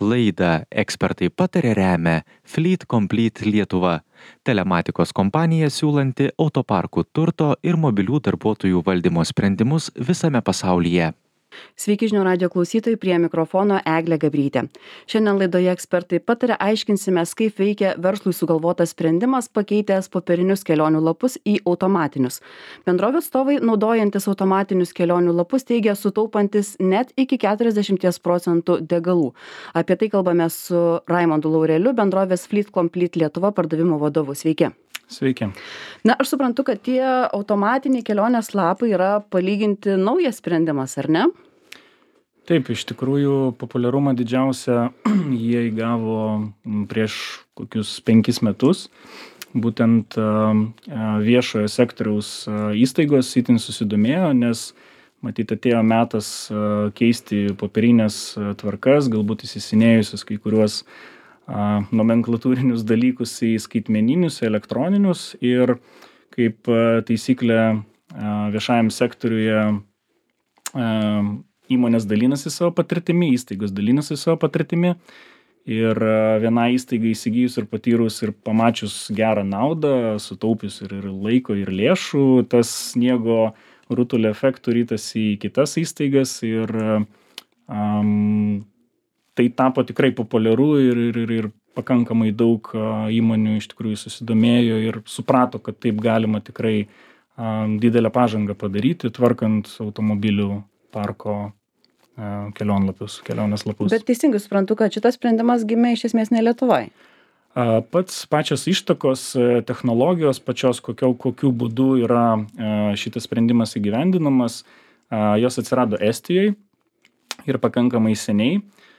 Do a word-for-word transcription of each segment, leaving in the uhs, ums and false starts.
Laidą Ekspertai pataria remia Fleet Complete Lietuva, telematikos kompanija siūlanti autoparkų turto ir mobilių darbuotojų valdymo sprendimus visame pasaulyje. Sveiki žinių radijo klausytojai, prie mikrofono Eglė Gabrytė. Šiandien laidoje Ekspertai pataria aiškinsimės, kaip veikia verslui sugalvotas sprendimas pakeitęs popierinius kelionių lapus į automatinius. Bendrovių atstovai, naudojantis automatinius kelionių lapus, teigia sutaupantis net iki keturiasdešimt procentų degalų. Apie tai kalbame su Raimondu Laureliu, bendrovės Fleet Complete Lietuva pardavimo vadovu. Sveiki. Sveiki. Na, aš suprantu, kad tie automatiniai kelionės lapai yra palyginti naujas sprendimas, ar ne? Taip, iš tikrųjų populiarumą didžiausią jie įgavo prieš kokius penkis metus. Būtent viešojo sektoriaus įstaigos itin susidomėjo, nes matyt atėjo metas keisti popierinės tvarkas, galbūt įsisenėjusius kai kuriuos nomenklatūrinius dalykus į skaitmeninius, elektroninius, ir kaip taisyklė viešajam sektoriuje įmonės dalinasi savo patirtimi, įstaigos dalinasi savo patirtimi, ir viena įstaiga įsigijus ir patyrus ir pamačius gerą naudą, sutaupius ir, ir laiko, ir lėšų, tas sniego rutulio efektų rytasi į kitas įstaigas, ir um, tai tapo tikrai populiaru, ir, ir, ir, ir pakankamai daug įmonių iš tikrųjų susidomėjo ir suprato, kad taip galima tikrai um, didelę pažangą padaryti, tvarkant automobilių parko uh, kelionlapius, kelionės lapus. Bet teisingai suprantu, kad šitas sprendimas gimė iš esmės ne Lietuvoje. Uh, pats pačios ištakos, technologijos pačios, kokio, kokiu būdu yra uh, šitas sprendimas įgyvendinamas, uh, jos atsirado Estijoje ir pakankamai seniai.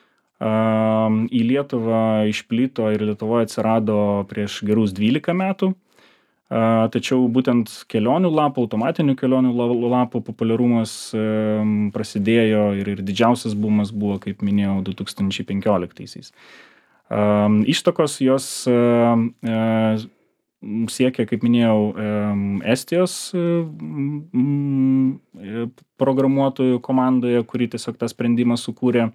Uh, į Lietuvą išplito ir Lietuvoje atsirado prieš gerus dvylika metų. Uh, tačiau būtent kelionių lapų, automatinių kelionių lapų populiarumas uh, prasidėjo ir, ir didžiausias bumas buvo, kaip minėjau, du tūkstančiai penkioliktaisiais. Uh, ištakos jos uh, uh, siekia, kaip minėjau, um, Estijos um, programuotojų komandoje, kuri tiesiog tą sprendimą sukūrė.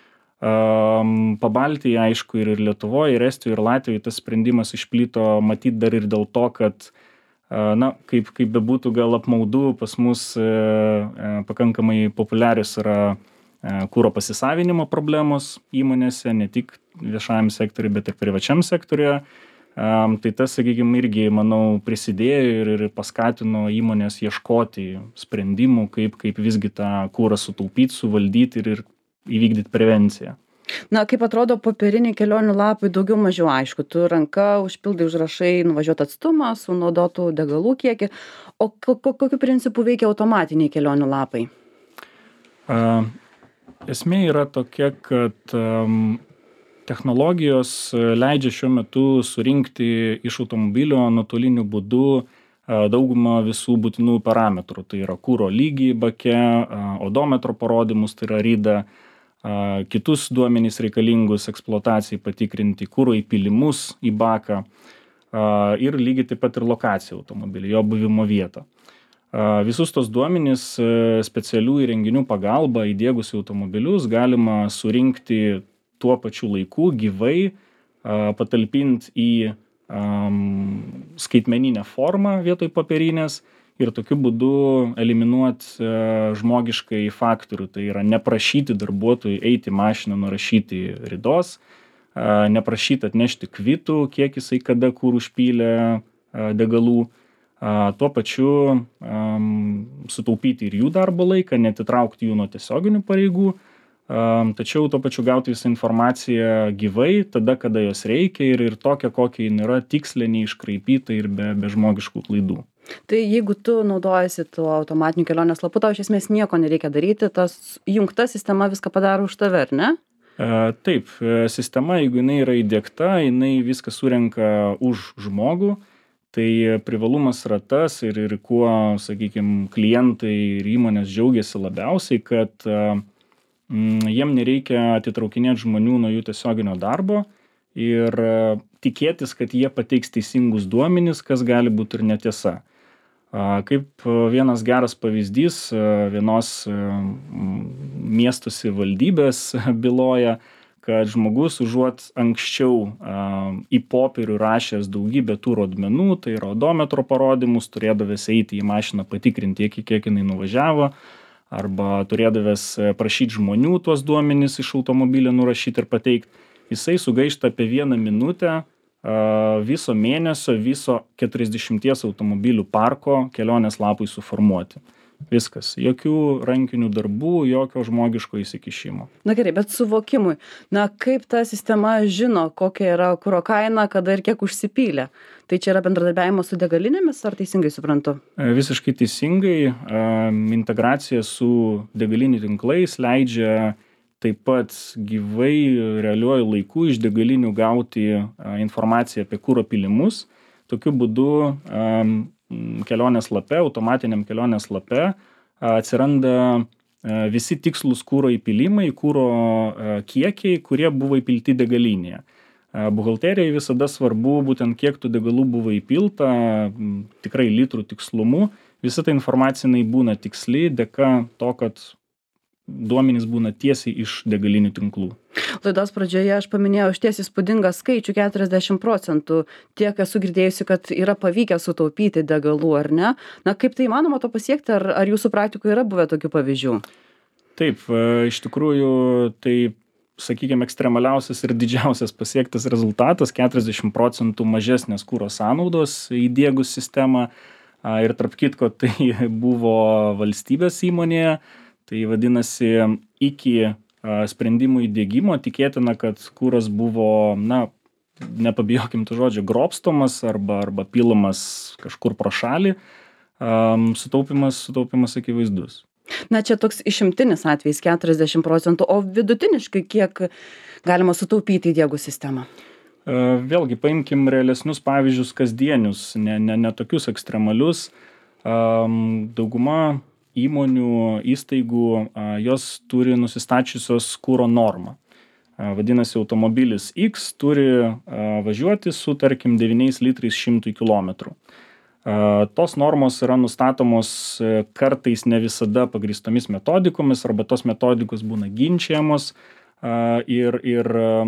Um, Pabaltyje, aišku, ir Lietuvoje, ir Estijoje, ir Latvijoje tas sprendimas išplito, matyt, dar ir dėl to, kad, uh, na, kaip, kaip bebūtų gal apmaudu, pas mus uh, uh, pakankamai populiarius yra uh, kuro pasisavinimo problemos įmonėse, ne tik viešajam sektoriui, bet ir privačiam sektoriuje. Um, tai tas, sakykime, irgi, manau, prisidėjo ir, ir paskatino įmonės ieškoti sprendimų, kaip, kaip visgi tą kurą sutaupyti, suvaldyti ir, ir įvykdyti prevenciją. Na, kaip atrodo popieriniai kelionių lapai, daugiau mažiau aišku. Tu ranka užpildai, užrašai nuvažiuot atstumą, sunaudotų degalų kiekį. O ko, ko, kokiu principu veikia automatiniai kelionių lapai? Uh, esmė yra tokia, kad um, technologijos leidžia šiuo metu surinkti iš automobilio nuotoliniu būdu uh, daugumą visų būtinų parametrų. Tai yra kuro lygį bake, uh, odometro parodymus, tai yra ryda, kitus duomenys reikalingus eksploatacijai patikrinti, kuro įpylimus į baką ir lygiai taip pat ir lokaciją automobilį, jo buvimo vietą. Visus tos duomenys specialių įrenginių pagalba įdiegus į automobilius galima surinkti tuo pačiu laiku, gyvai, patalpinti į skaitmeninę formą vietoj popierinės, ir tokiu būdu eliminuoti žmogiškai faktorių. Tai yra neprašyti darbuotojų eiti į mašiną, nurašyti ridos, neprašyti atnešti kvitų, kiek jisai kada kur užpylė degalų. Tuo pačiu um, sutaupyti ir jų darbo laiką, netitraukti jų nuo tiesioginių pareigų, um, tačiau tuo pačiu gauti visą informaciją gyvai, tada, kada jos reikia, ir, ir tokia, kokia jin yra, tiksliai, neiškraipyta ir be, be žmogiškų klaidų. Tai jeigu tu naudojasi tuo automatiniu kelionės lapu, tau iš esmės nieko nereikia daryti, tas jungta sistema viską padaro už tave, ar ne? E, taip, sistema, jeigu jinai yra įdiegta, jinai viską surenka už žmogų, tai privalumas yra tas, ir, ir kuo, sakykime, klientai ir įmonės džiaugiasi labiausiai, kad mm, jiem nereikia atitraukinėti žmonių nuo jų tiesioginio darbo ir tikėtis, kad jie pateiks teisingus duomenis, kas gali būti ir netiesa. Kaip vienas geras pavyzdys vienos miestų savivaldybės byloja, kad žmogus užuot anksčiau a, į popierių rašęs daugybę tų rodmenų, tai yra odometro parodymus, turėdavęs eiti į mašiną patikrinti, kiek, kiek jinai nuvažiavo, arba turėdavęs prašyti žmonių tuos duomenis iš automobilio nurašyti ir pateikti, jisai sugaišta apie vieną minutę a, viso mėnesio, viso keturiasdešimties automobilių parko kelionės lapui suformuoti. Viskas. Jokių rankinių darbų, jokio žmogiško įsikišimo. Na gerai, bet suvokimui, na kaip ta sistema žino, kokia yra kuro kaina, kada ir kiek užsipylė? Tai čia yra bendradarbiavimas su degalinėmis, ar teisingai suprantu? Visiškai teisingai. Integracija su degalinių tinklais leidžia taip pat gyvai realiuoju laiku iš degalinių gauti informaciją apie kuro pylimus. Tokiu būdu kelionės lape, automatiniam kelionės lape atsiranda visi tikslūs kuro įpilimai, kuro kiekiai, kurie buvo įpilti degalinėje. Buhalterijai visada svarbu būtent kiek tų degalų buvo įpilta, tikrai litrų tikslumu. Visa ta informacija jinai būna tiksli dėka to, kad duomenys būna tiesiai iš degalinių tinklų. Laidos pradžioje aš paminėjau išties įspūdingą skaičių keturiasdešimt procentų. Tiek esu girdėjusi, kad yra pavykę sutaupyti degalų, ar ne? Na, kaip tai įmanoma to pasiekti, ar, ar jūsų praktikoje yra buvę tokių pavyzdžių? Taip, iš tikrųjų, tai, sakykime, ekstremaliausias ir didžiausias pasiektas rezultatas, keturiasdešimt procentų mažesnės kuro sąnaudos įdiegus sistemą. Ir tarp kitko, tai buvo valstybės įmonėje. Tai vadinasi, iki sprendimų įdiegimo tikėtina, kad kuras buvo, na, nepabijokim tų žodžių, grobstomas arba, arba pilamas kažkur pro šalį, um, sutaupimas, sutaupimas akivaizdus. Na, čia toks išimtinis atvejis keturiasdešimt procentų, o vidutiniškai kiek galima sutaupyti įdiegus sistemą? Uh, vėlgi, paimkim realesnius pavyzdžius kasdienius, ne, ne, ne tokius ekstremalius. Um, dauguma įmonių, įstaigų, jos turi nusistačiusios kuro normą. Vadinasi, automobilis X turi važiuoti su, tarkim, devyniais litrais šimtui kilometrų. Tos normos yra nustatomos kartais ne visada pagrįstomis metodikomis, arba tos metodikos būna ginčiamos ir, ir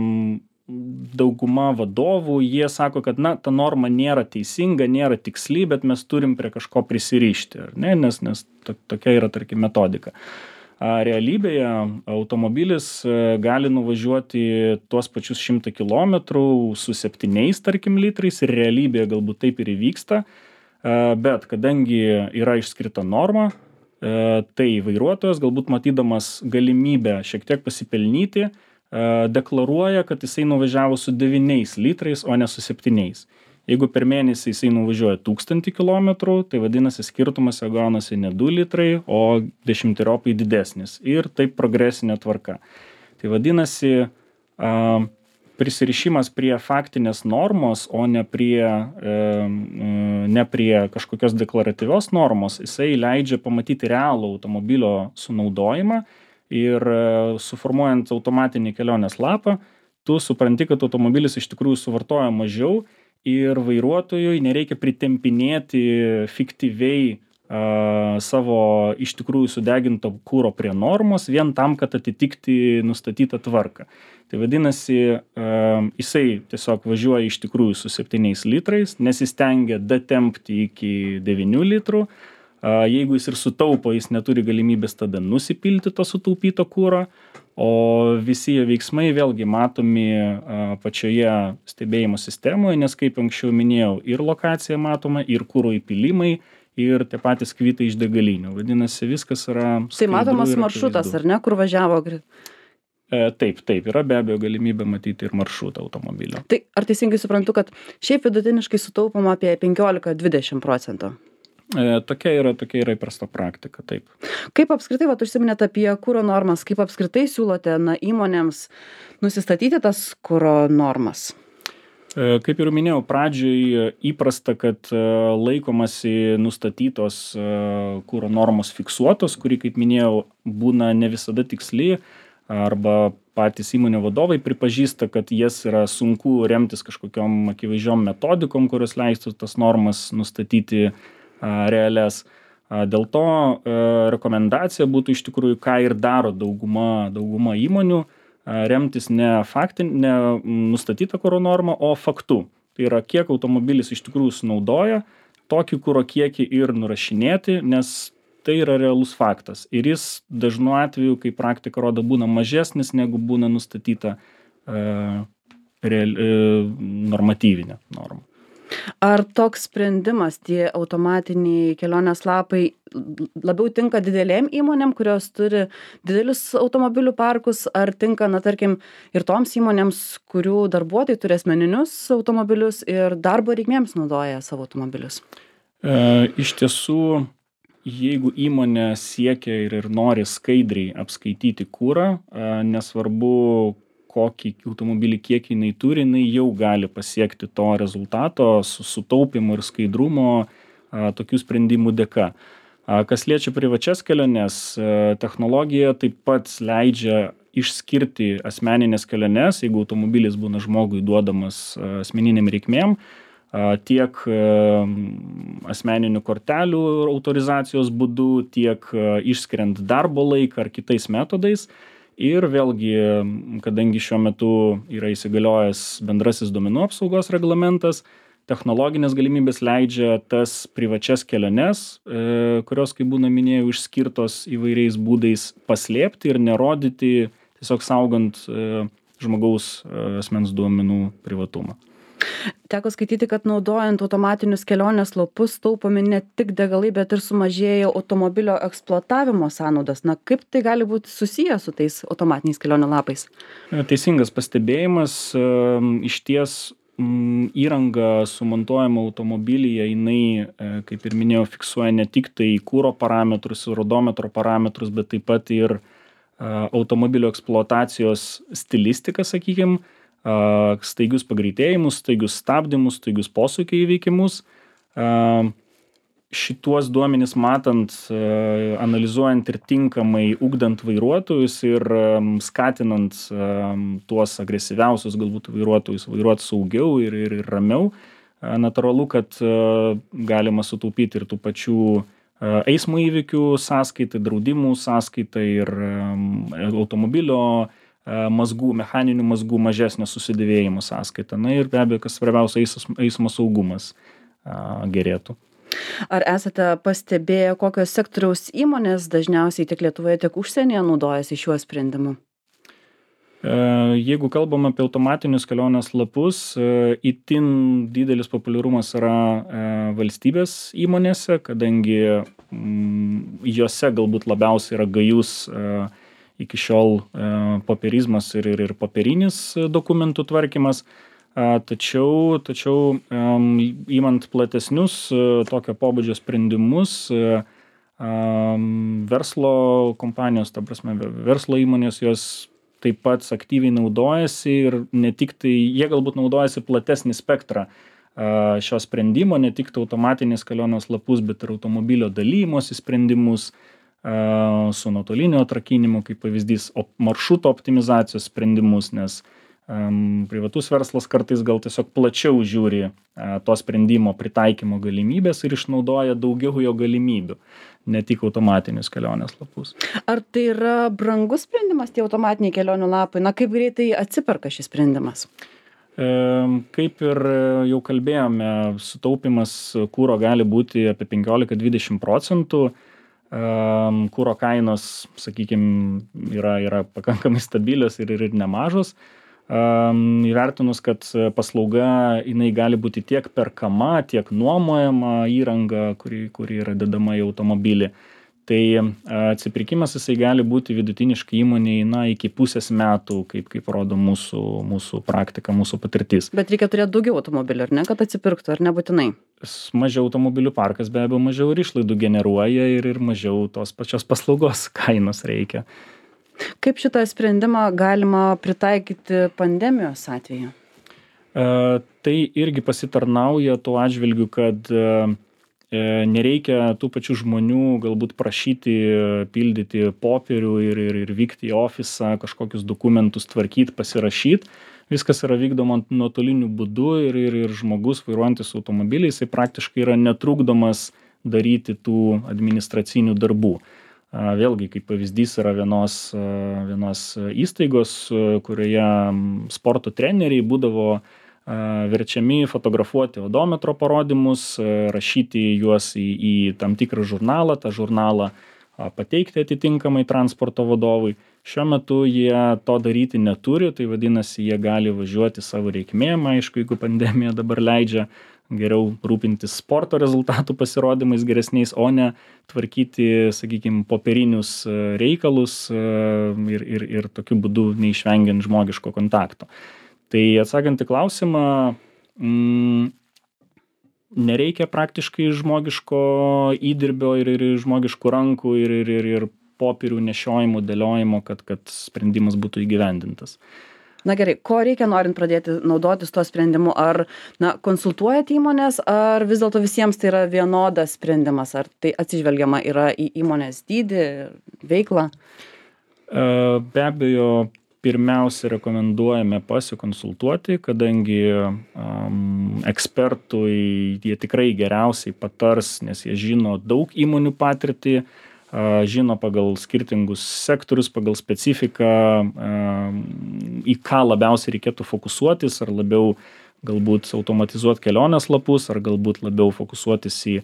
dauguma vadovų, jie sako, kad na, ta norma nėra teisinga, nėra tiksli, bet mes turim prie kažko prisirišti, ar ne? Nes, nes to, tokia yra, tarkim, metodika. A, realybėje automobilis gali nuvažiuoti tuos pačius šimtą kilometrų su septyniais, tarkim, litrais ir realybėje galbūt taip ir įvyksta, a, bet kadangi yra išskirta norma, a, tai vairuotojas galbūt matydamas galimybę šiek tiek pasipelnyti, deklaruoja, kad jisai nuvažiavo su devyniais litrais, o ne su septyniais. Jeigu per mėnesį jisai nuvažiuoja tūkstantį kilometrų, tai vadinasi skirtumas jo gaunasi ne du litrai, o dešimteriopai didesnis. Ir taip progresinė tvarka. Tai vadinasi, a, prisirišimas prie faktinės normos, o ne prie, e, ne prie kažkokios deklaratyvios normos, jisai leidžia pamatyti realų automobilio sunaudojimą. Ir suformuojant automatinį kelionės lapą, tu supranti, kad automobilis iš tikrųjų suvartoja mažiau ir vairuotojui nereikia pritempinėti fiktyviai a, savo iš tikrųjų sudeginto kuro prie normos vien tam, kad atitikti nustatytą tvarką. Tai vadinasi, a, jisai tiesiog važiuoja iš tikrųjų su septyniais litrais, nesistengia datempti iki devynių litrų. Jeigu jis ir sutaupo, jis neturi galimybės tada nusipilti to sutaupyto kuro, o visi veiksmai vėlgi matomi pačioje stebėjimo sistemoje, nes kaip anksčiau minėjau, ir lokacija matoma, ir kuro įpilimai, ir tie patys kvitai iš degalinių. Vadinasi, viskas yra... Tai matomas maršrutas, ar ne, kur važiavo? Taip, taip, yra be abejo galimybė matyti ir maršrutą automobilio. Tai ar teisingai suprantu, kad šiaip vidutiniškai sutaupoma apie penkiolika dvidešimt procentų? E, tokia yra, tokia yra įprasta praktika, taip. Kaip apskritai, vat, užsiminėt apie kuro normas, kaip apskritai siūlote na, įmonėms nusistatyti tas kuro normas? E, kaip ir minėjau, pradžioj įprasta, kad laikomasi nustatytos kuro normos fiksuotos, kuri, kaip minėjau, būna ne visada tiksli, arba patys įmonių vadovai pripažįsta, kad jas yra sunku remtis kažkokiom akivaizdžiom metodikom, kurios leistų tas normas nustatyti realias. Dėl to rekomendacija būtų iš tikrųjų, ką ir daro dauguma, dauguma įmonių, remtis ne faktin, ne nustatytą kuro normą, o faktu. Tai yra, kiek automobilis iš tikrųjų sunaudoja, tokį kuro kiekį ir nurašinėti, nes tai yra realus faktas. Ir jis dažnu atveju, kai praktika rodo, būna mažesnis, negu būna nustatyta uh, real, uh, normatyvinė norma. Ar toks sprendimas, tie automatiniai kelionės lapai, labiau tinka didelėm įmonėm, kurios turi didelius automobilių parkus, ar tinka, na, tarkim, ir toms įmonėms, kurių darbuotojai turi asmeninius automobilius ir darbo reikmėms naudoja savo automobilius? E, iš tiesų, jeigu įmonė siekia ir, ir nori skaidriai apskaityti kurą, e, nesvarbu, kokį automobilį kiek jinai turi, jinai jau gali pasiekti to rezultato su sutaupimu ir skaidrumo a, tokių sprendimų dėka. A, kas liečia privačias keliones, a, technologija taip pat leidžia išskirti asmeninės keliones, jeigu automobilis būna žmogui duodamas a, asmeniniam reikmėm, a, tiek a, asmeninių kortelių autorizacijos būdu, tiek a, išskiriant darbo laiką ar kitais metodais. Ir vėlgi, kadangi šiuo metu yra įsigaliojęs bendrasis duomenų apsaugos reglamentas, technologinės galimybės leidžia tas privačias keliones, e, kurios, kaip būna minėjau, išskirtos įvairiais būdais paslėpti ir nerodyti, tiesiog saugant e, žmogaus e, asmens duomenų privatumą. Teko skaityti, kad naudojant automatinius kelionės lapus taupomi ne tik degalai, bet ir sumažėja automobilio eksploatavimo sąnaudos. Na, kaip tai gali būti susiję su tais automatiniais kelionių lapais? Teisingas pastebėjimas. Išties įranga sumontuojama automobilyje, jinai, kaip ir minėjau, fiksuoja ne tik tai kuro parametrus ir odometro parametrus, bet taip pat ir automobilio eksploatacijos stilistiką, sakykime, staigius pagreitėjimus, staigius stabdymus, staigius posūkio įveikimus. Šituos duomenis matant, analizuojant ir tinkamai ugdant vairuotojus ir skatinant tuos agresyviausius galbūt vairuotojus vairuoti saugiau ir, ir, ir ramiau, natūralu, kad galima sutaupyti ir tų pačių eismo įvykių sąskaitai, draudimų sąskaitai ir automobilio mazgų, mechaninių mazgų mažesnio susidėvėjimo sąskaita. Na ir be abejo, kas svarbiausia, eismo saugumas gerėtų. Ar esate pastebėję, kokios sektoriaus įmonės dažniausiai tiek Lietuvoje, tiek užsienyje naudojasi šiuo sprendimu? Jeigu kalbam apie automatinius kelionės lapus, itin didelis populiarumas yra valstybės įmonėse, kadangi jose galbūt labiausiai yra gajus iki šiol popierizmas ir, ir, ir popierinis dokumentų tvarkymas. Tačiau, tačiau įmant platesnius tokio pobūdžio sprendimus, verslo kompanijos, ta prasme, verslo įmonės, jos taip pat aktyviai naudojasi ir ne tik tai, jie galbūt naudojasi platesnį spektrą šio sprendimo, ne tik automatinės kelionės lapus, bet ir automobilio dalymosi sprendimus, su nuotolinio atrakinimu, kaip pavyzdys, maršruto optimizacijos sprendimus, nes um, privatus verslas kartais gal tiesiog plačiau žiūri uh, to sprendimo pritaikymo galimybės ir išnaudoja daugiau jo galimybių, ne tik automatinius kelionės lapus. Ar tai yra brangus sprendimas, tie automatiniai kelionių lapai? Na, kaip greitai atsiperka šis sprendimas? Kaip ir jau kalbėjome, sutaupimas kuro gali būti apie penkiolika dvidešimt procentų. Kuro kainos, sakykime, yra, yra pakankamai stabilios ir, ir nemažos. Įvertinus, kad paslauga jinai gali būti tiek perkama, tiek nuomojama įranga, kuri, kuri yra dedama į automobilį. Tai atsipirkimas jisai gali būti vidutiniškai įmonei, na, iki pusės metų, kaip, kaip rodo mūsų, mūsų praktika, mūsų patirtis. Bet reikia turėti daugiau automobilių, ar ne, kad atsipirktų, ar nebūtinai? Mažiau automobilių parkas be abejo mažiau ir išlaidų generuoja ir, ir mažiau tos pačios paslaugos kainos reikia. Kaip šitą sprendimą galima pritaikyti pandemijos atveju? E, tai irgi pasitarnauja tuo atžvilgiu, kad e, nereikia tų pačių žmonių galbūt prašyti pildyti popierių ir, ir, ir vykti į ofisą, kažkokius dokumentus tvarkyti, pasirašyti. Viskas yra vykdoma nuotoliniu būdu ir, ir, ir žmogus vairuojantis automobilį, jisai praktiškai yra netrukdomas daryti tų administracinių darbų. Vėlgi, kaip pavyzdys yra vienos, vienos įstaigos, kurioje sporto treneriai būdavo verčiami fotografuoti odometro parodymus, rašyti juos į, į tam tikrą žurnalą, tą žurnalą pateikti atitinkamai transporto vadovui. Šiuo metu jie to daryti neturi, tai vadinasi, jie gali važiuoti savo reikmėm, aišku, jeigu pandemija dabar leidžia, geriau rūpintis sporto rezultatų pasirodymais geresniais, o ne tvarkyti, sakykime, popierinius reikalus ir, ir, ir tokiu būdu neišvengiant žmogiško kontakto. Tai atsakant į klausimą, mm, nereikia praktiškai žmogiško įdirbio ir, ir žmogiškų rankų ir, ir, ir, ir popierių nešiojimo, dėliojimo, kad, kad sprendimas būtų įgyvendintas. Na gerai, ko reikia norint pradėti naudotis tuo sprendimu? Ar na, konsultuojat įmonės, ar vis dėlto visiems tai yra vienodas sprendimas? Ar tai atsižvelgiama yra į įmonės dydį, veiklą? Be abejo, pirmiausia rekomenduojame pasikonsultuoti, kadangi um, ekspertui jie tikrai geriausiai patars, nes jie žino daug įmonių patirtį, žino pagal skirtingus sektorius, pagal specifiką, į ką labiausiai reikėtų fokusuotis, ar labiau galbūt automatizuoti kelionės lapus, ar galbūt labiau fokusuotis į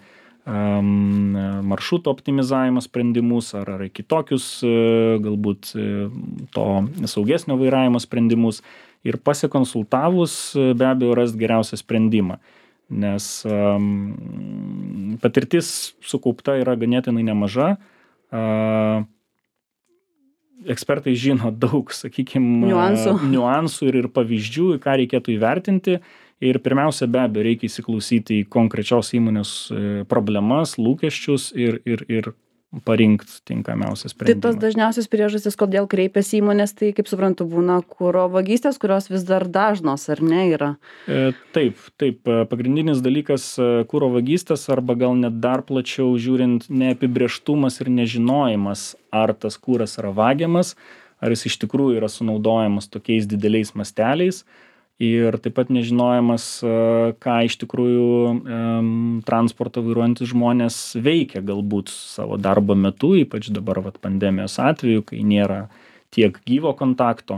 maršruto optimizavimo sprendimus, ar, ar kitokius galbūt to saugesnio vairavimo sprendimus. Ir pasikonsultavus be abejo rast geriausią sprendimą. Nes um, patirtis sukaupta yra ganėtinai nemaža. Uh, ekspertai žino daug, sakykime, niuansų, niuansų ir, ir pavyzdžių, į ką reikėtų įvertinti. Ir pirmiausia, be abejo, reikia įsiklausyti į konkrečios įmonės problemas, lūkesčius ir, ir, ir parinkti tinkamiausią sprendimą. Tai tos dažniausios priežastys, kodėl kreipiasi įmonės, tai kaip suprantu, būna kuro vagystės, kurios vis dar dažnos, ar ne yra? E, taip, taip. Pagrindinis dalykas kuro vagystės arba gal net dar plačiau žiūrint neapibrėžtumas ir nežinojimas, ar tas kuras yra vagiamas, ar jis iš tikrųjų yra sunaudojamas tokiais dideliais masteliais. Ir taip pat nežinojimas, ką iš tikrųjų transportą vairuojantys žmonės veikia galbūt savo darbo metu, ypač dabar vat, pandemijos atveju, kai nėra tiek gyvo kontakto.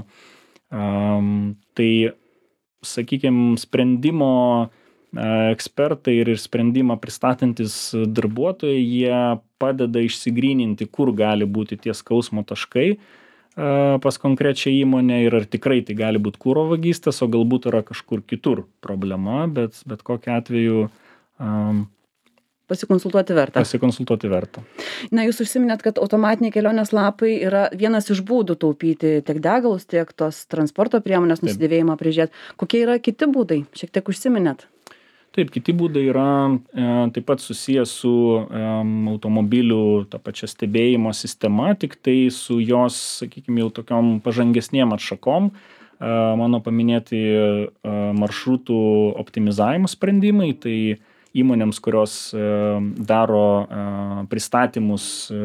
Tai, sakykime, sprendimo ekspertai ir sprendimą pristatantis darbuotojai, jie padeda išsigryninti, kur gali būti tie skausmo taškai pas konkrečią įmonę ir ar tikrai tai gali būti kuro vagystės, o galbūt yra kažkur kitur problema, bet, bet kokiu atveju um, pasikonsultuoti verta. Pasikonsultuoti verta. Na, jūs užsiminėt, kad automatiniai kelionės lapai yra vienas iš būdų taupyti tiek degalus, tiek tos transporto priemonės nusidėvėjimą prižiūrėti. Kokie yra kiti būdai? Šiek tiek užsiminėt. Taip, kiti būdai yra e, taip pat susijęs su e, automobilių ta pačia stebėjimo sistema, tik tai su jos, sakykime, jau tokiom pažangesniem atšakom. E, mano paminėti e, maršrutų optimizavimo sprendimai, tai įmonėms, kurios e, daro e, pristatymus e,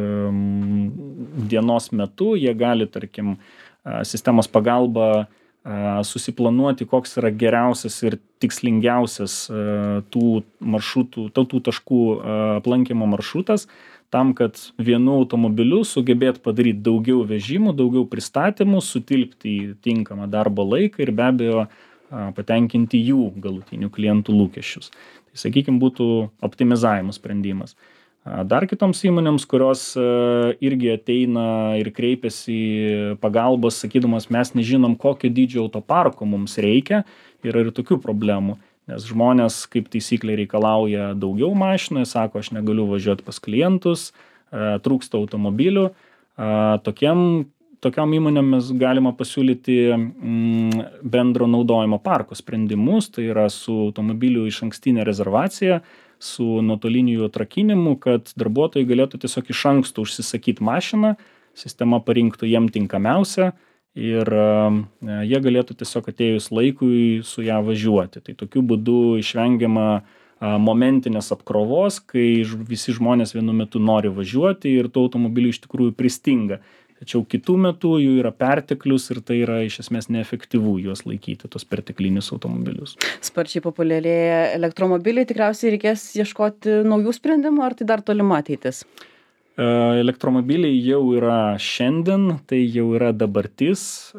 dienos metu, jie gali, tarkim, e, sistemos pagalba susiplanuoti, koks yra geriausias ir tikslingiausias tų maršrutų, tų taškų aplankymo maršrutas, tam, kad vienu automobiliu sugebėt padaryti daugiau vežimų, daugiau pristatymų, sutilpti į tinkamą darbo laiką ir be abejo patenkinti jų galutinių klientų lūkesčius. Tai, sakykime, būtų optimizavimo sprendimas. Dar kitoms įmonėms, kurios irgi ateina ir kreipiasi pagalbos, sakydamas, mes nežinom, kokio dydžio autoparko mums reikia, yra ir tokių problemų, nes žmonės kaip taisyklė reikalauja daugiau mašinų, sako, aš negaliu važiuoti pas klientus, trūksta automobilių. Tokiam, tokiam įmonėm mes galima pasiūlyti bendro naudojimo parko sprendimus, tai yra su automobilių išankstinė rezervacija, su nuotoliniu jų atrakinimu, kad darbuotojai galėtų tiesiog iš anksto užsisakyti mašiną, sistema parinktų jiem tinkamiausią ir jie galėtų tiesiog atėjus laikui su ją važiuoti. Tai tokiu būdu išvengiama momentinės apkrovos, kai visi žmonės vienu metu nori važiuoti ir tų automobilių iš tikrųjų pristinga. Tačiau kitų metų jų yra perteklius ir tai yra iš esmės neefektyvu juos laikyti, tos perteklinius automobilius. Sparčiai populiarėja elektromobiliai, tikriausiai reikės ieškoti naujų sprendimų, ar tai dar tolima ateitis? Elektromobiliai jau yra šiandien, tai jau yra dabartis.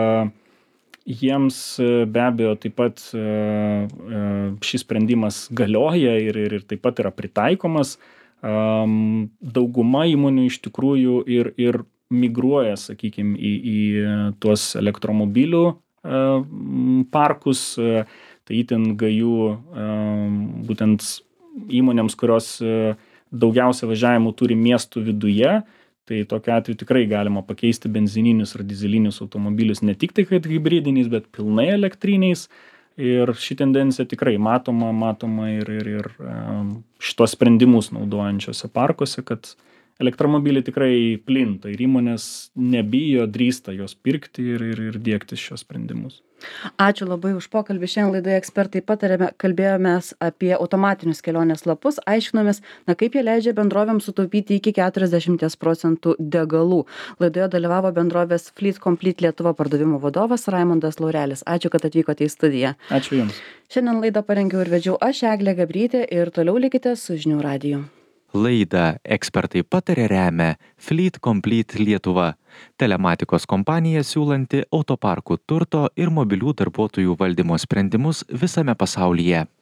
Jiems be abejo taip pat šis sprendimas galioja ir, ir, ir taip pat yra pritaikomas. Dauguma įmonių iš tikrųjų ir, ir migruoja, sakykime, į, į tuos elektromobilių parkus. Tai itin gajų būtent įmonėms, kurios daugiausia važiavimų turi miestų viduje, tai tokiu atveju tikrai galima pakeisti benzininius ar dizelinius automobilius ne tik tai kad hibridiniais, bet pilnai elektriniais. Ir ši tendencija tikrai matoma, matoma ir, ir, ir šitos sprendimus naudojančiose parkuose, kad elektromobiliai tikrai plinta ir įmonės nebijo, drįsta juos pirkti ir, ir, ir diegti šios sprendimus. Ačiū labai už pokalbį. Šiandien laidoje ekspertai patarėme, kalbėjomės apie automatinius kelionės lapus, aiškinomės, na kaip jie leidžia bendrovėms sutaupyti iki keturiasdešimt procentų degalų. Laidoje dalyvavo bendrovės Fleet Complete Lietuva pardavimų vadovas Raimondas Laurelis. Ačiū, kad atvykote į studiją. Ačiū Jums. Šiandien laidą parengiau ir vedžiau aš, Eglė Gabrytė, ir toliau likite su Žinių radiju. Laidą ekspertai patarė remia Fleet Complete Lietuva, telematikos kompanija siūlanti autoparkų turto ir mobilių darbuotojų valdymo sprendimus visame pasaulyje.